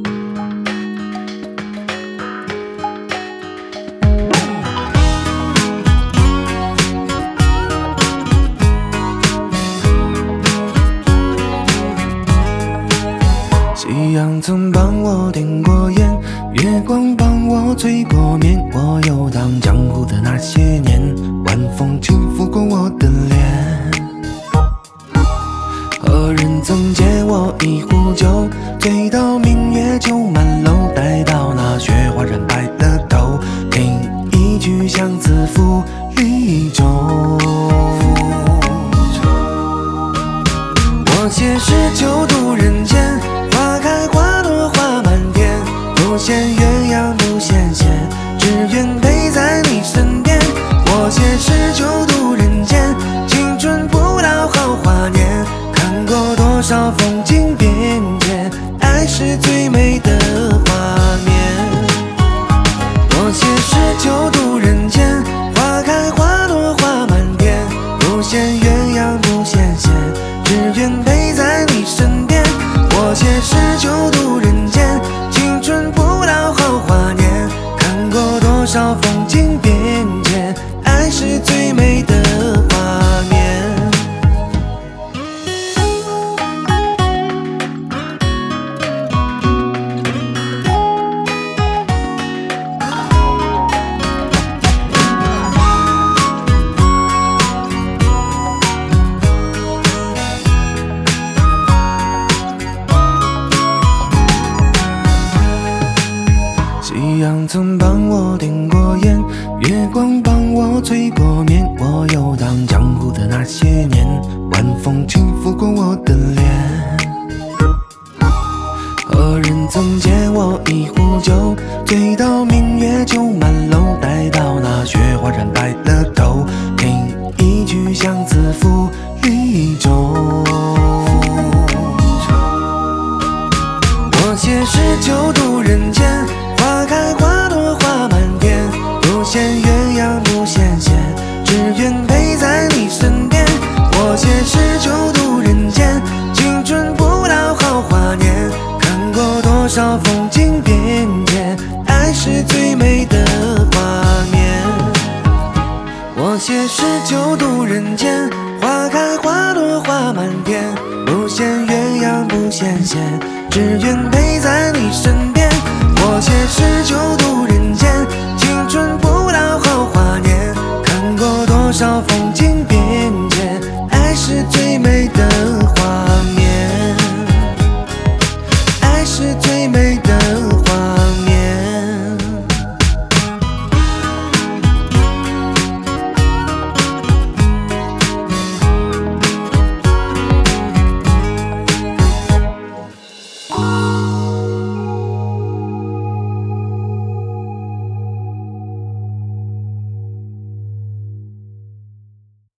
夕阳曾帮我点过烟，月光帮我吹过面。我游荡江湖的那些年，晚风轻拂过我的脸。何人曾借我一壶酒，醉到明月就满楼，待到那雪花染白了头，听一曲相思赋离舟。我写诗酒度人间，花开花落花满天，不羡鸳鸯不羡仙，只愿陪在你身边。我写诗酒度人间，青春不老好华年，看过多少风景变迁，爱是最美的画面。我写诗酒度人间，花开花落花满天，不羡鸳鸯不羡仙，只愿陪在你身边。我写诗酒度人间，青春不老好华年，看过多少风景变迁，爱是最美的画面。夕阳曾帮我点过烟，月光帮我吹过面。我游荡江湖的那些年，晚风轻拂过我的脸。何人曾借我一壶酒，醉到明月就满楼，待到那雪花染白了头，听一曲相思赋离舟。我写诗酒度人间，花开花落花满天，不羡鸳鸯不羡仙，只愿陪在你身边。我写诗酒度人间，青春不老好华年，看过多少风景变迁，爱是最美的画面。我写诗酒度人间，花开花落花满天，不羡鸳鸯不羡仙，只愿陪在你身边。我写诗酒度人间，青春不老好华年，看过多少风景变迁，爱是最美的画面，爱是最美的